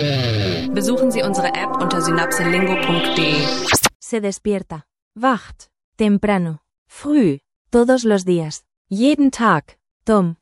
Besuchen Sie unsere App unter synapselingo.de. Se despierta. Wacht. Temprano. Früh. Todos los días. Jeden Tag. Tom.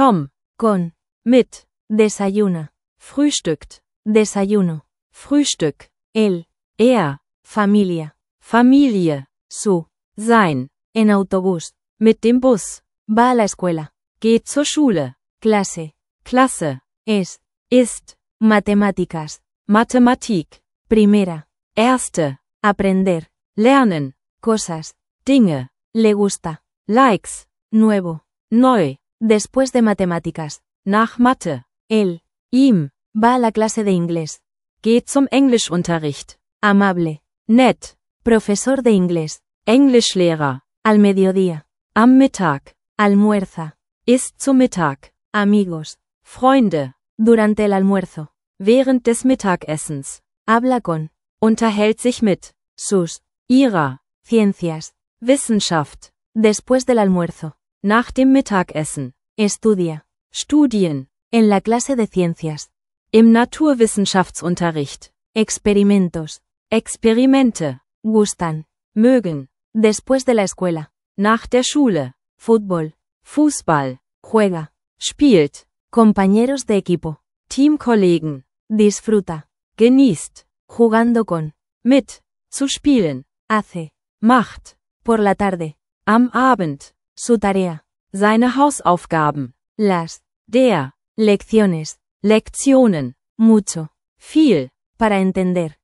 Con. Mit. Desayuna. Frühstückt. Desayuno. Frühstück. Él. Er. Familia. Familie. Su. Sein. En autobús. Mit dem Bus. Va a la escuela. Geht zur Schule. Clase. Klasse. Es. Ist. Matemáticas. Mathematik. Primera. Erste. Aprender. Lernen. Cosas. Dinge. Le gusta. Likes. Nuevo. Neu. Después de matemáticas. Nach Mathe. Él. Ihm. Va a la clase de inglés. Geht zum Englischunterricht. Amable. Nett. Profesor de inglés. Englischlehrer. Al mediodía. Am Mittag. Almuerza. Isst zu Mittag. Amigos. Freunde. Durante el almuerzo. Während des Mittagessens. Habla con. Unterhält sich mit. Sus. Ihrer. Ciencias. Wissenschaft. Después del almuerzo. Nach dem Mittagessen. Estudia. Studien. En la clase de ciencias. Im Naturwissenschaftsunterricht. Experimentos. Experimente. Gustan. Mögen. Después de la escuela. Nach der Schule. Fútbol. Fußball. Juega. Spielt. Compañeros de equipo. Teamkollegen. Disfruta. Genießt. Jugando con. Mit. Zu spielen. Hace. Macht. Por la tarde. Am Abend. Su tarea. Seine Hausaufgaben. Las. Der. Lecciones. Lektionen. Mucho. Viel. Para entender.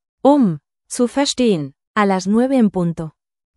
Zu verstehen. A las 9 en punto.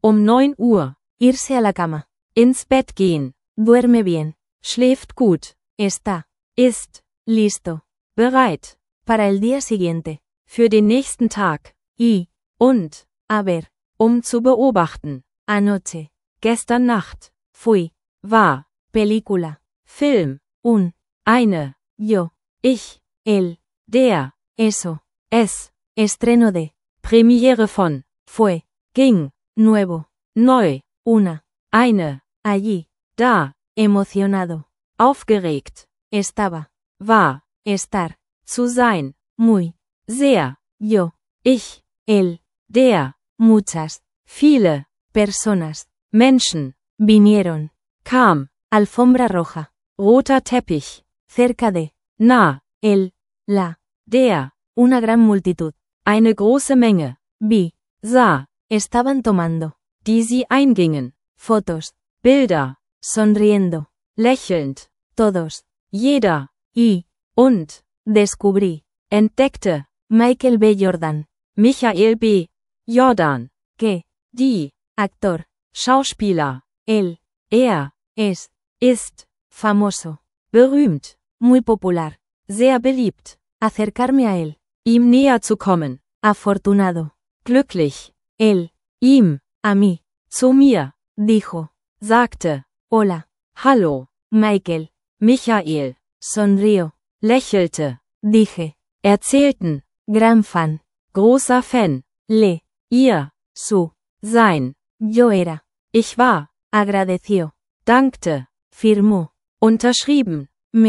9 Uhr. Irse a la cama. Ins Bett gehen. Duerme bien. Schläft gut. Está. Ist. Listo. Bereit. Para el día siguiente. Für den nächsten Tag. Y. Und. A ver. Zu beobachten. Anoche. Gestern Nacht. Fui. War. Película. Film. Un. Eine. Yo. Ich. Él. Der. Eso. Es. Estreno de. Premiere von. Fue. Ging. Nuevo. Neu. Una. Eine. Allí. Da. Emocionado. Aufgeregt. Estaba. War. Estar. Zu sein. Muy. Sehr. Yo. Ich. Él. Der. Muchas. Viele. Personas. Menschen. Vinieron. Kam. Alfombra roja. Roter Teppich. Cerca de. Nah. Él. La. Der. Una gran multitud. Eine große Menge. Vi. Sah. Estaban tomando. Die sie eingingen. Fotos. Bilder. Sonriendo. Lächelnd. Todos. Jeder. Y. Und. Descubrí. Entdeckte. Michael B. Jordan. Michael B. Jordan. Que. Die. Actor. Schauspieler. Él. Er. Es. Ist. Famoso. Berühmt. Muy popular. Sehr beliebt. Acercarme a él. Ihm näher zu kommen. Afortunado. Glücklich. Él. Ihm. A mí. Zu mir. Dijo. Sagte. Hola. Hallo. Michael. Michael. Sonrió. Lächelte. Dije. Erzählten. Gran fan. Großer Fan. Le. Ihr. Su. Sein. Yo era. Ich war. Agradeció. Dankte. Firmó. Unterschrieben.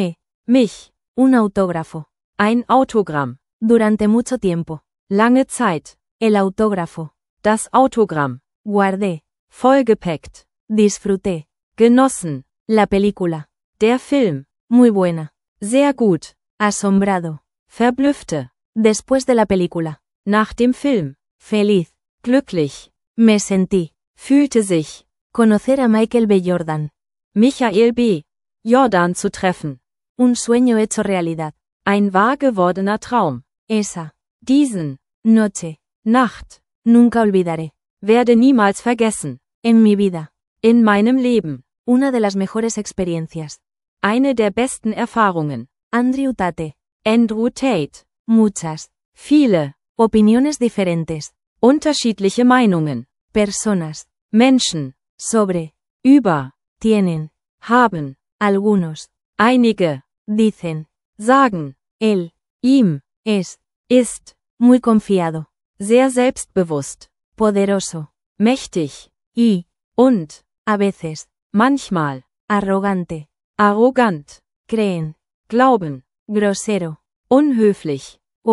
Mich. Un autógrafo. Ein Autogramm. Durante mucho tiempo. Lange Zeit. El autógrafo. Das Autogramm. Guardé. Vollgepackt. Disfruté. Genossen. La película. Der Film. Muy buena. Sehr gut. Asombrado. Verblüffte. Después de la película. Nach dem Film. Feliz. Glücklich. Me sentí. Fühlte sich. Conocer a Michael B. Jordan. Michael B. Jordan zu treffen. Un sueño hecho realidad. Ein wahr gewordener Traum. Esa. Diesen. Noche. Nacht. Nunca olvidaré. Werde niemals vergessen. En mi vida. In meinem Leben. Una de las mejores experiencias. Eine der besten Erfahrungen. Andrew Tate. Andrew Tate. Muchas. Viele. Opiniones diferentes. Unterschiedliche Meinungen. Personas. Menschen. Sobre. Über. Tienen. Haben. Algunos. Einige. Dicen. Sagen. Él. Ihm. Es. Ist. Muy confiado. Sehr selbstbewusst. Poderoso. Mächtig. Y. Und. A veces. Manchmal. Arrogante. Arrogant. Creen. Glauben. Grosero. Unhöflich. O.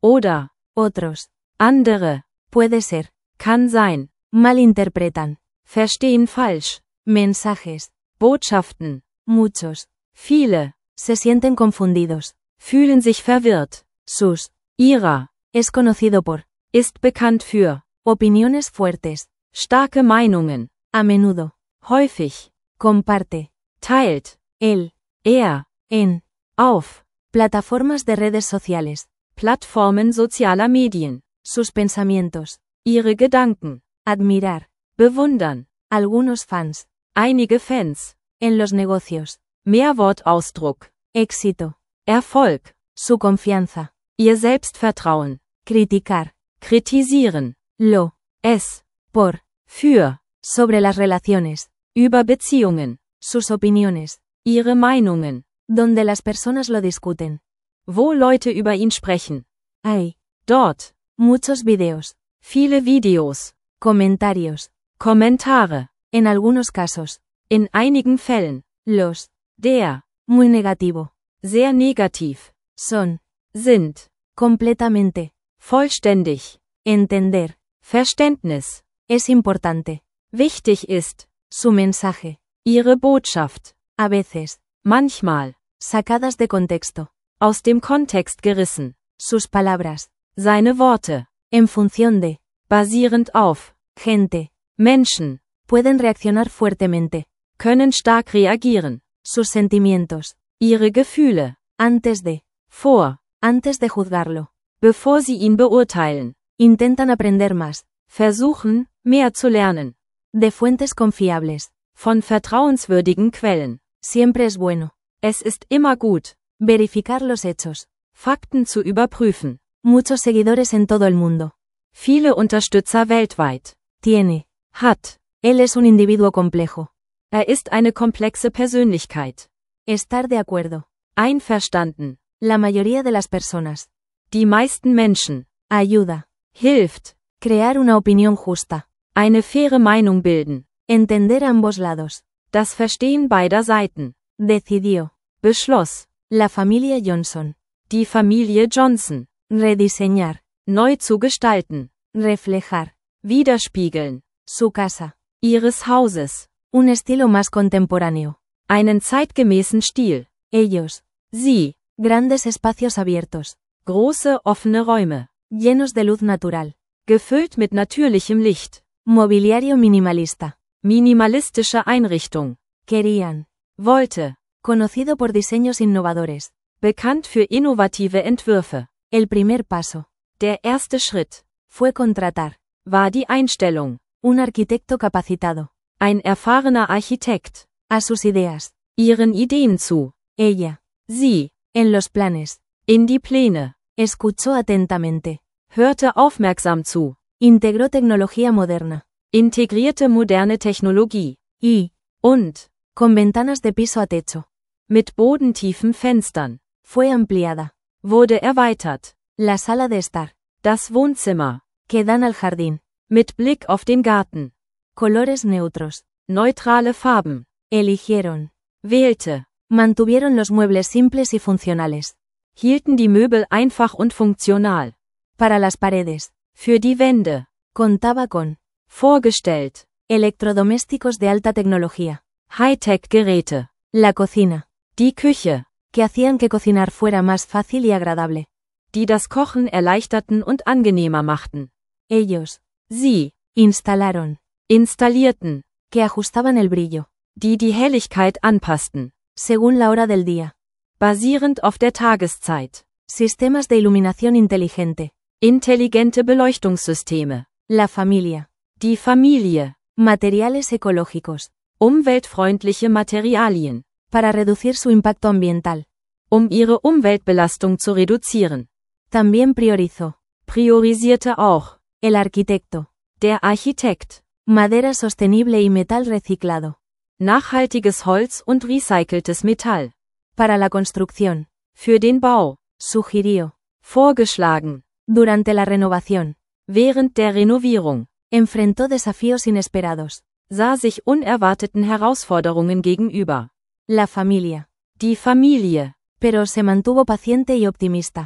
Oder. Otros. Andere. Puede ser. Kann sein. Malinterpretan. Verstehen falsch. Mensajes. Botschaften. Muchos. Viele. Se sienten confundidos. Fühlen sich verwirrt. Sus. Ihrer. Es conocido por. Ist bekannt für. Opiniones fuertes. Starke Meinungen. A menudo. Häufig. Comparte. Teilt. Él. Er. En. Auf. Plataformas de redes sociales. Plattformen sozialer Medien. Sus pensamientos. Ihre Gedanken. Admirar. Bewundern. Algunos fans. Einige Fans. En los negocios. Mehrwortausdruck. Éxito. Erfolg. Su confianza. Ihr Selbstvertrauen. Criticar. Kritisieren. Lo. Es. Por. Für. Sobre las relaciones. Über Beziehungen. Sus opiniones. Ihre Meinungen. Donde las personas lo discuten. Wo Leute über ihn sprechen. Hay. Dort. Muchos videos. Viele Videos. Comentarios. Kommentare. En algunos casos. In einigen Fällen. Los. Der. Muy negativo. Sehr negativ. Son. Sind. Completamente. Vollständig. Entender. Verständnis. Es importante. Wichtig ist. Su mensaje. Ihre Botschaft. A veces. Manchmal. Sacadas de contexto. Aus dem Kontext gerissen. Sus palabras. Seine Worte. En función de. Basierend auf. Gente. Menschen. Pueden reaccionar fuertemente. Können stark reagieren. Sus sentimientos. Ihre Gefühle. Antes de. Vor. Antes de juzgarlo. Bevor sie ihn beurteilen. Intentan aprender más. Versuchen, mehr zu lernen. De fuentes confiables. Von vertrauenswürdigen Quellen. Siempre es bueno. Es ist immer gut. Verificar los hechos. Fakten zu überprüfen. Muchos seguidores en todo el mundo. Viele Unterstützer weltweit. Tiene. Hat. Él es un individuo complejo. Er ist eine komplexe Persönlichkeit. Estar de acuerdo. Einverstanden. La mayoría de las personas. Die meisten Menschen. Ayuda. Hilft. Crear una opinión justa. Eine faire Meinung bilden. Entender ambos lados. Das Verstehen beider Seiten. Decidió. Beschloss. La familia Johnson. Die Familie Johnson. Rediseñar. Neu zu gestalten. Reflejar. Widerspiegeln. Su casa. Ihres Hauses. Un estilo más contemporáneo. Einen zeitgemäßen Stil. Ellos. Sie. Grandes espacios abiertos. Große offene Räume. Llenos de luz natural. Gefüllt mit natürlichem Licht. Mobiliario minimalista. Minimalistische Einrichtung. Querían. Wollte. Conocido por diseños innovadores. Bekannt für innovative Entwürfe. El primer paso. Der erste Schritt. Fue contratar. War die Einstellung. Un arquitecto capacitado. Ein erfahrener Architekt. A sus ideas. Ihren Ideen zu. Ella. Sie. En los planes. In die Pläne. Escuchó atentamente. Hörte aufmerksam zu. Integró tecnología moderna. Integrierte moderne Technologie. Y. Und. Con ventanas de piso a techo. Mit bodentiefen Fenstern. Fue ampliada. Wurde erweitert. La sala de estar. Das Wohnzimmer. Que dan al jardín. Mit Blick auf den Garten. Colores neutros. Neutrale Farben. Eligieron. Wählte. Mantuvieron los muebles simples y funcionales. Hielten die Möbel einfach und funktional. Para las paredes. Für die Wände. Contaba con. Vorgestellt. Electrodomésticos de alta tecnología. Hightech-Geräte. La cocina. Die Küche. Que hacían que cocinar fuera más fácil y agradable. Die das Kochen erleichterten und angenehmer machten. Ellos. Sie. Instalaron. Installierten. Que ajustaban el brillo. Die die Helligkeit anpassten. Según la hora del día. Basierend auf der Tageszeit. Sistemas de iluminación inteligente. Intelligente Beleuchtungssysteme. La familia. Die Familie. Materiales ecológicos. Umweltfreundliche Materialien. Para reducir su impacto ambiental. Ihre Umweltbelastung zu reduzieren. También priorizó. Priorisierte auch. El arquitecto. Der Architekt. Madera sostenible y metal reciclado. Nachhaltiges Holz und recyceltes Metall. Para la construcción. Für den Bau. Sugirió. Vorgeschlagen. Durante la renovación. Während der Renovierung. Enfrentó desafíos inesperados. Sah sich unerwarteten Herausforderungen gegenüber. La familia. Die Familie. Pero se mantuvo paciente y optimista.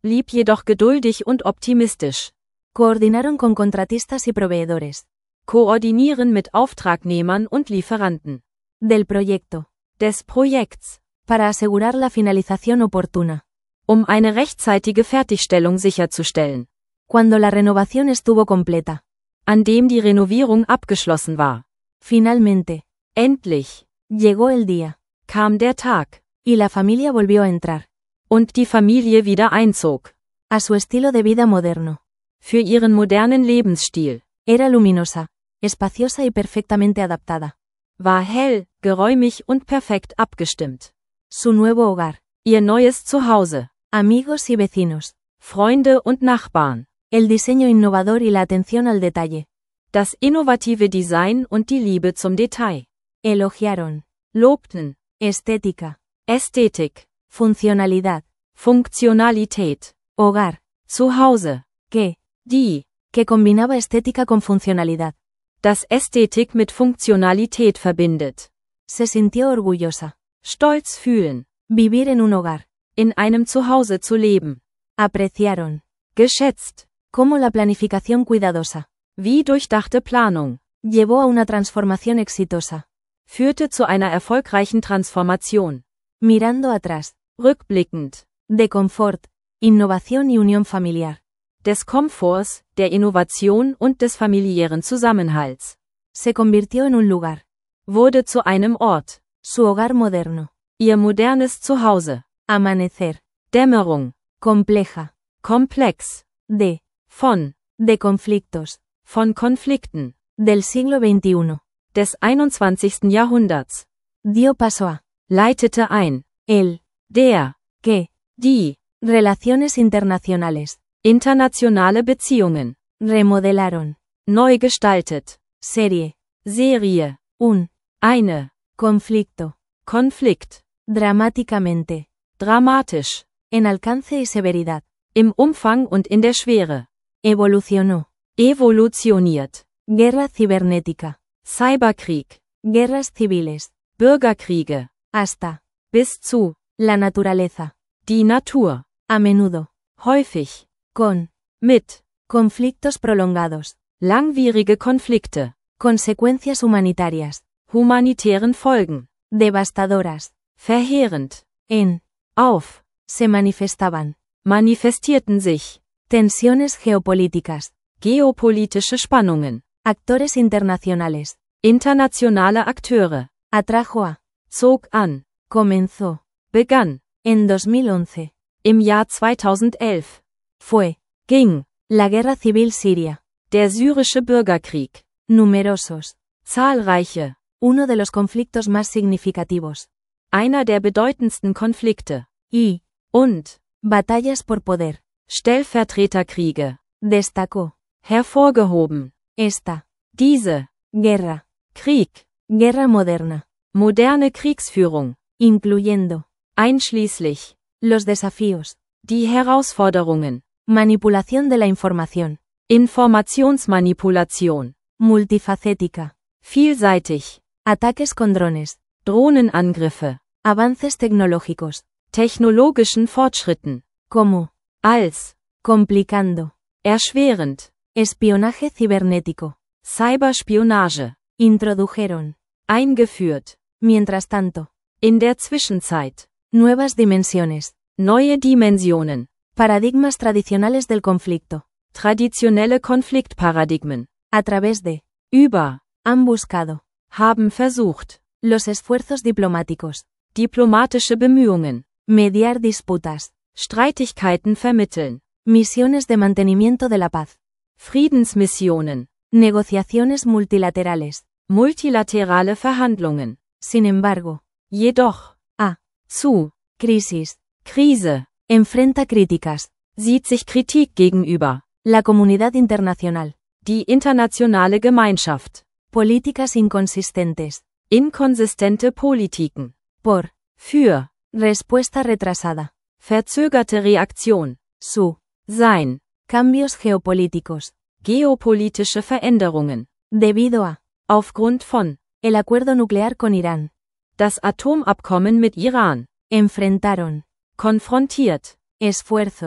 blieb jedoch geduldig und optimistisch. Coordinaron con contratistas y proveedores. Koordinieren mit Auftragnehmern und Lieferanten. Del proyecto. Des Projekts. Para asegurar la finalización oportuna. Um eine rechtzeitige Fertigstellung sicherzustellen. Cuando la renovación estuvo completa. An dem die Renovierung abgeschlossen war. Finalmente. Endlich. Llegó el día. Kam der Tag. Y la familia volvió a entrar. Und die Familie wieder einzog. A su estilo de vida moderno. Für ihren modernen Lebensstil. Era luminosa, espaciosa y perfectamente adaptada. War hell, geräumig und perfekt abgestimmt. Su nuevo hogar. Ihr neues Zuhause. Amigos y vecinos. Freunde und Nachbarn. El diseño innovador y la atención al detalle. Das innovative Design und die Liebe zum Detail. Elogiaron. Lobten. Estética. Ästhetik. Funcionalidad. Funktionalität. Hogar. Zuhause. Que combinaba estética con funcionalidad. Das Ästhetik mit Funktionalität verbindet. Se sintió orgullosa. Stolz fühlen. Vivir en un hogar. In einem Zuhause zu leben. Apreciaron. Geschätzt. Cómo la planificación cuidadosa. Wie durchdachte Planung. Llevó a una transformación exitosa. Führte zu einer erfolgreichen Transformation. Mirando atrás. Rückblickend. De confort, innovación y unión familiar. Des Komforts, der Innovation und des familiären Zusammenhalts. Se convirtió en un lugar. Wurde zu einem Ort. Su hogar moderno. Ihr modernes Zuhause. Amanecer. Dämmerung. Compleja. Komplex. De conflictos. Von Konflikten. Del siglo XXI. Des 21. Jahrhunderts. Dio paso a. Leitete ein. Der. Die. Relaciones internacionales. Internationale Beziehungen. Remodelaron. Neu gestaltet. Serie. Eine. Conflicto. Konflikt. Dramáticamente. Dramatisch. En alcance y severidad. Im Umfang und in der Schwere. Evolucionó. Evolutioniert. Guerra cibernética. Cyberkrieg. Guerras civiles. Bürgerkriege. Hasta. Bis zu. La naturaleza. Die Natur. A menudo. Häufig. Mit. Conflictos prolongados. Langwierige Konflikte. Consecuencias humanitarias. Humanitären Folgen. Devastadoras. Verheerend. Auf. Se manifestaban. Manifestierten sich. Tensiones geopolíticas. Geopolitische Spannungen. Actores internacionales. Internationale Akteure. Atrajo a. Zog an. Comenzó. Begann. En 2011. Im Jahr 2011. Ging. La guerra civil siria. Der syrische Bürgerkrieg. Numerosos. Zahlreiche. Uno de los conflictos más significativos. Einer der bedeutendsten Konflikte. Und. Batallas por poder. Stellvertreterkriege. Destacó. Hervorgehoben. Diese. Guerra. Krieg. Guerra moderna. Moderne Kriegsführung. Incluyendo. Einschließlich. Los desafíos. Die Herausforderungen. Manipulación de la información. Informationsmanipulation. Multifacética. Vielseitig. Ataques con drones. Drohnenangriffe. Avances tecnológicos. Technologischen Fortschritten. Como. Als. Complicando. Erschwerend. Espionaje cibernético. Cyberspionage. Introdujeron. Eingeführt. Mientras tanto. In der Zwischenzeit. Nuevas dimensiones. Neue Dimensionen. Paradigmas tradicionales del conflicto. Traditionelle Konfliktparadigmen. A través de. Han buscado. Haben versucht. Los esfuerzos diplomáticos. Diplomatische Bemühungen. Mediar disputas. Streitigkeiten vermitteln. Misiones de mantenimiento de la paz. Friedensmissionen. Negociaciones multilaterales. Multilaterale Verhandlungen. Sin embargo. Jedoch. Zu. Crisis. Krise. Enfrenta críticas. Sieht sich Kritik gegenüber. La comunidad internacional. Die internationale Gemeinschaft. Políticas inconsistentes. Inkonsistente Politiken. Für. Respuesta retrasada. Verzögerte Reaktion. Sein. Cambios geopolíticos. Geopolitische Veränderungen. Debido a. Aufgrund von. El acuerdo nuclear con Irán. Das Atomabkommen mit Iran. Enfrentaron. Konfrontiert. Esfuerzos.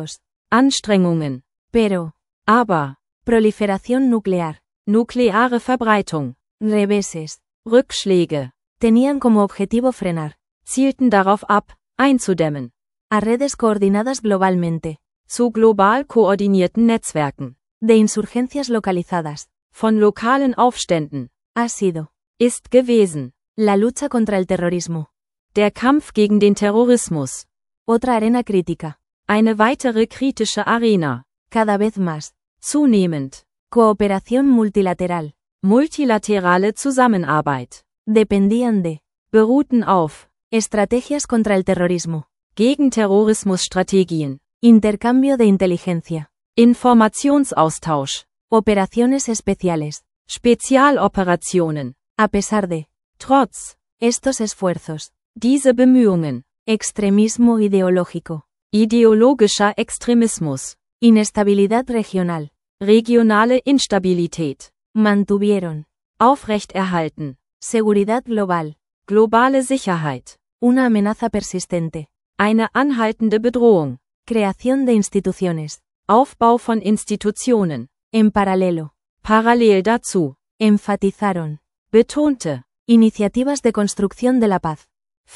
Anstrengungen. Pero. Aber. Proliferación nuclear. Nukleare Verbreitung. Reveses. Rückschläge. Tenían como objetivo frenar. Zielten darauf ab, einzudämmen. A redes coordinadas globalmente. Zu global koordinierten Netzwerken. De insurgencias localizadas. Von lokalen Aufständen. Ha sido. Ist gewesen. La lucha contra el terrorismo. Der Kampf gegen den Terrorismus. Otra arena crítica. Eine weitere kritische Arena. Cada vez más. Zunehmend. Cooperación multilateral. Multilaterale Zusammenarbeit. Dependían de. Beruhten auf. Estrategias contra el terrorismo. Gegenterrorismusstrategien. Intercambio de inteligencia. Informationsaustausch. Operaciones especiales. Spezialoperationen. A pesar de. Trotz. Estos esfuerzos. Diese Bemühungen. Extremismo ideológico. Ideologischer Extremismus. Inestabilidad regional. Regionale Instabilität. Mantuvieron. Aufrechterhalten. Seguridad global. Globale Sicherheit. Una amenaza persistente. Eine anhaltende Bedrohung. Creación de instituciones. Aufbau von Institutionen. En paralelo. Parallel dazu. Enfatizaron. Betonte. Iniciativas de construcción de la paz.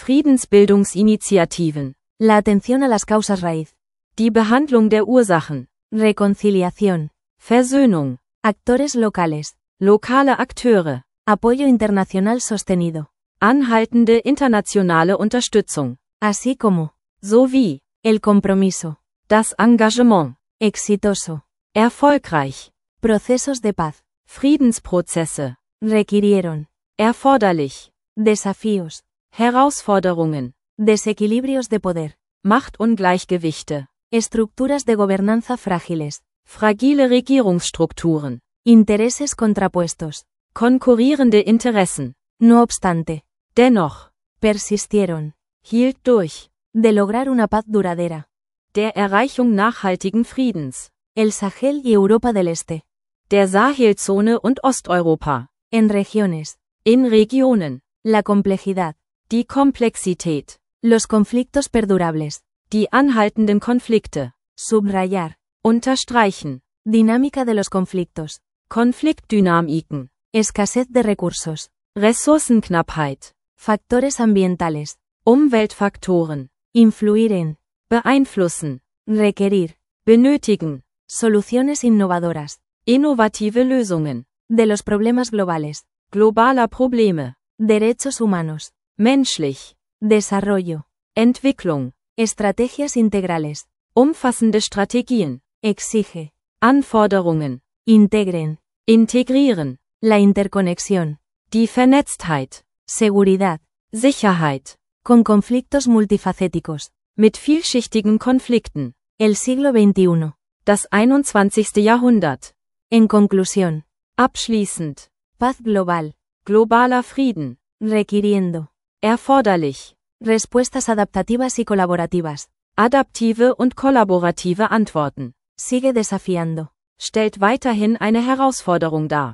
Friedensbildungsinitiativen. La atención a las causas raíz. Die Behandlung der Ursachen. Reconciliación. Versöhnung. Actores locales. Lokale Akteure. Apoyo internacional sostenido. Anhaltende internationale Unterstützung. Así como. Sowie. El compromiso. Das Engagement. Exitoso. Erfolgreich. Procesos de paz. Friedensprozesse. Requirieron. Erforderlich. Desafíos. Herausforderungen. Desequilibrios de poder. Machtungleichgewichte. Estructuras de gobernanza frágiles. Fragile Regierungsstrukturen. Intereses contrapuestos. Konkurrierende Interessen. No obstante. Dennoch. Persistieron. Hielt durch. De lograr una paz duradera. Der Erreichung nachhaltigen Friedens. El Sahel y Europa del Este. Der Sahelzone und Osteuropa. En regiones. In Regionen. La complejidad. Die Komplexität. Los conflictos perdurables. Die anhaltenden Konflikte. Subrayar. Unterstreichen. Dinámica de los conflictos. Konfliktdynamiken. Escasez de recursos. Ressourcenknappheit. Factores ambientales. Umweltfaktoren. Influir en. Beeinflussen. Requerir. Benötigen. Soluciones innovadoras. Innovative Lösungen. De los problemas globales. Globaler Probleme. Derechos humanos. Menschlich. Desarrollo. Entwicklung. Estrategias integrales. Umfassende Strategien. Exige. Anforderungen. Integren. Integrieren. La interconexión. Die Vernetztheit. Seguridad. Sicherheit. Con conflictos multifacéticos. Mit vielschichtigen Konflikten. El siglo XXI. Das 21. Jahrhundert. En conclusión. Abschließend. Paz global. Globaler Frieden. Requiriendo. Erforderlich. Respuestas adaptativas y colaborativas. Adaptive und kollaborative Antworten. Sigue desafiando. Stellt weiterhin eine Herausforderung dar.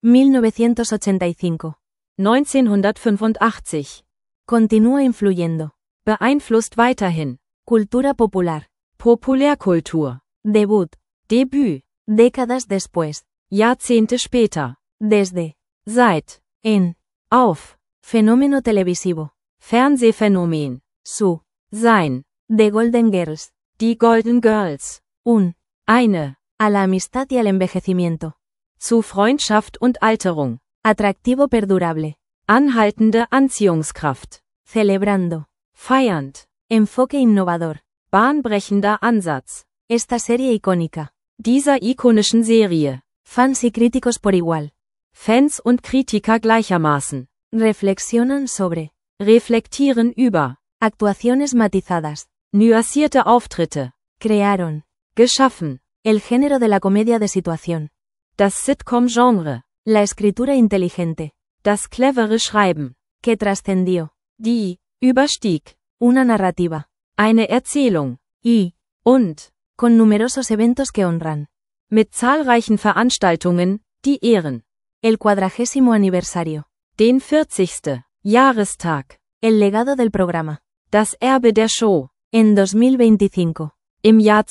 1985. 1985. Continúa influyendo. Beeinflusst weiterhin. Cultura popular. Populärkultur. Debut. Debüt. Décadas después. Jahrzehnte später. Desde. Seit. En. Auf. Fenómeno televisivo. Fernsehphänomen. Su. Sein. The Golden Girls. Die Golden Girls. Eine. A la amistad y al envejecimiento. Zu Freundschaft und Alterung. Atractivo perdurable. Anhaltende Anziehungskraft. Celebrando. Feiernd. Enfoque innovador. Bahnbrechender Ansatz. Esta serie icónica. Dieser ikonischen Serie. Fans y críticos por igual. Fans und Kritiker gleichermaßen. Reflexionan sobre. Reflektieren über. Actuaciones matizadas. Nuancierte Auftritte. Crearon. Geschaffen. El género de la comedia de situación. Das Sitcom-Genre. La escritura inteligente. Das clevere Schreiben. Que trascendió. Die. Überstieg. Una narrativa. Eine Erzählung. Und. Con numerosos eventos que honran. Mit zahlreichen Veranstaltungen, die ehren. El 40º aniversario. Den 40. Jahrestag. El legado del programa. Das Erbe der Show. En 2025. Im Jahr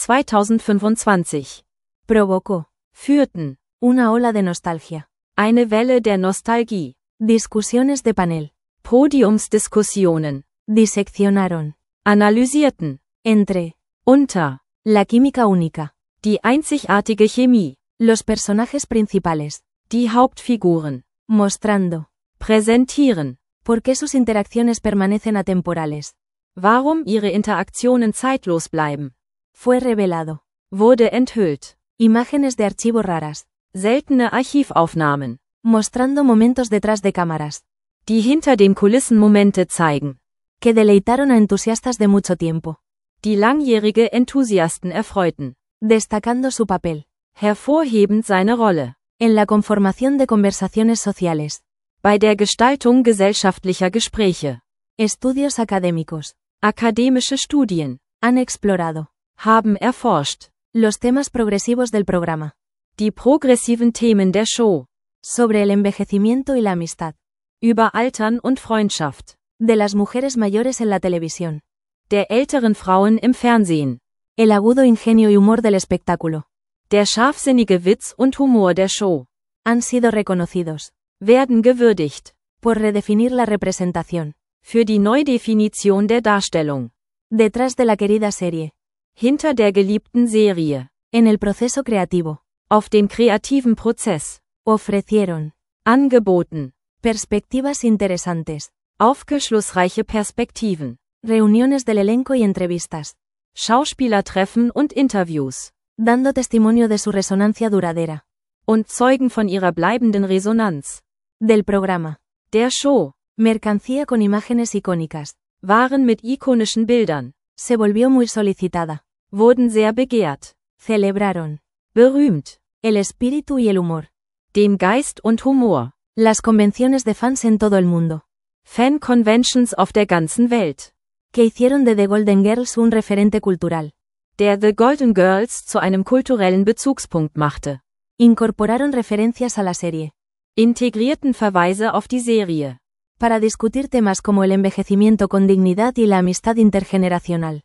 2025 provocó führten una ola de nostalgia, eine Welle der Nostalgie, discusiones de panel, Podiumsdiskussionen, diseccionaron, analysierten, entre, unter, la química única, die einzigartige Chemie, los personajes principales, die Hauptfiguren, mostrando, präsentieren, por qué sus interacciones permanecen atemporales. Warum ihre Interaktionen zeitlos bleiben. Fue revelado. Wurde enthüllt. Imágenes de archivo raras. Seltene Archivaufnahmen. Mostrando momentos detrás de cámaras. Die hinter den Kulissen Momente zeigen. Que deleitaron a entusiastas de mucho tiempo. Die langjährige Enthusiasten erfreuten. Destacando su papel. Hervorhebend seine Rolle. En la conformación de conversaciones sociales. Bei der Gestaltung gesellschaftlicher Gespräche. Estudios académicos. Akademische Studien. Han explorado. Haben erforscht. Los temas progresivos del programa. Die progressiven Themen der Show. Sobre el envejecimiento y la amistad. Über Altern und Freundschaft. De las mujeres mayores en la televisión. Der älteren Frauen im Fernsehen. El agudo ingenio y humor del espectáculo. Der scharfsinnige Witz und Humor der Show. Han sido reconocidos. Werden gewürdigt. Por redefinir la representación. Für die Neudefinition der Darstellung. Detrás de la querida serie. Hinter der geliebten Serie. En el proceso creativo. Auf dem kreativen Prozess. Ofrecieron. Angeboten. Perspectivas interesantes. Aufschlussreiche Perspektiven. Reuniones del elenco y entrevistas. Schauspielertreffen und Interviews. Dando testimonio de su resonancia duradera. Und zeugen von ihrer bleibenden Resonanz. Del programa. Der Show. Mercancía con imágenes icónicas. Waren mit ikonischen Bildern. Se volvió muy solicitada. Wurden sehr begehrt. Celebraron. Berühmt. El espíritu y el humor. Den Geist und Humor. Las convenciones de fans en todo el mundo. Fan-Conventions auf der ganzen Welt. Que hicieron de The Golden Girls un referente cultural. Der The Golden Girls zu einem kulturellen Bezugspunkt machte. Incorporaron referencias a la serie. Integrierten Verweise auf die Serie. Para discutir temas como el envejecimiento con dignidad y la amistad intergeneracional.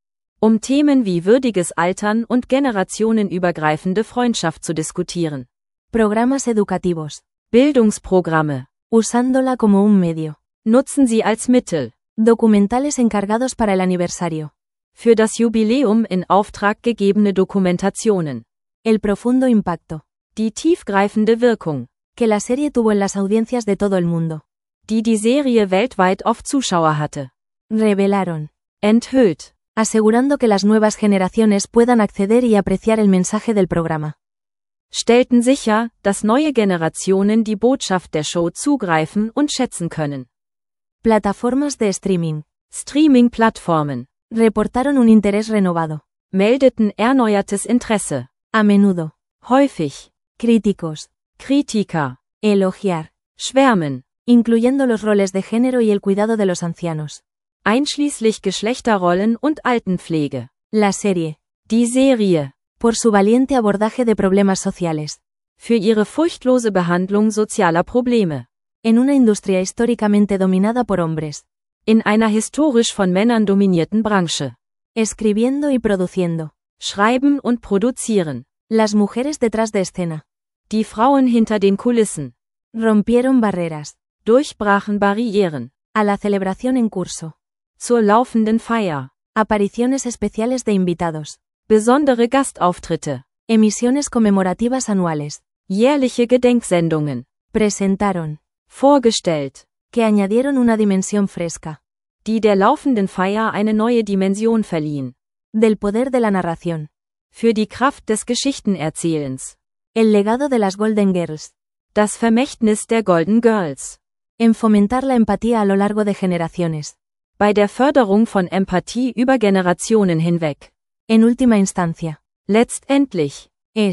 Themen wie würdiges Altern und generationenübergreifende Freundschaft zu diskutieren. Programas educativos. Bildungsprogramme. Usándola como un medio. Nutzen sie als Mittel. Documentales encargados para el aniversario. Für das Jubiläum in Auftrag gegebene Dokumentationen. El profundo impacto. Die tiefgreifende Wirkung. Que la serie tuvo en las audiencias de todo el mundo. Die Serie weltweit auf Zuschauer hatte. Revelaron. Enthüllt. Asegurando que las nuevas generaciones puedan acceder y apreciar el mensaje del programa. Stellten sicher, dass neue Generationen die Botschaft der Show zugreifen und schätzen können. Plataformas de streaming. Streaming-Plattformen. Reportaron un interés renovado. Meldeten erneuertes Interesse. A menudo. Häufig. Críticos. Kritiker. Elogiar. Schwärmen. Incluyendo los roles de género y el cuidado de los ancianos. Einschließlich Geschlechterrollen und Altenpflege. La serie. Die Serie. Por su valiente abordaje de problemas sociales. Für ihre furchtlose Behandlung sozialer Probleme. En una industria históricamente dominada por hombres. In einer historisch von Männern dominierten Branche. Escribiendo y produciendo. Schreiben und produzieren. Las mujeres detrás de escena. Die Frauen hinter den Kulissen. Rompieron barreras. Durchbrachen Barrieren. A la celebración en curso. Zur laufenden Feier. Apariciones especiales de invitados. Besondere Gastauftritte. Emisiones conmemorativas anuales. Jährliche Gedenksendungen. Presentaron. Vorgestellt. Que añadieron una dimensión fresca. Die der laufenden Feier eine neue Dimension verliehen. Del poder de la narración. Für die Kraft des Geschichtenerzählens. El legado de las Golden Girls. Das Vermächtnis der Golden Girls. En fomentar la empatía a lo largo de generaciones. Bei der Förderung von Empathie über Generationen hinweg. En última instancia. Letztendlich.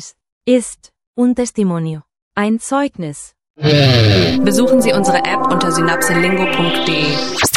Ist. Un testimonio. Ein Zeugnis. Besuchen Sie unsere App unter synapselingo.de.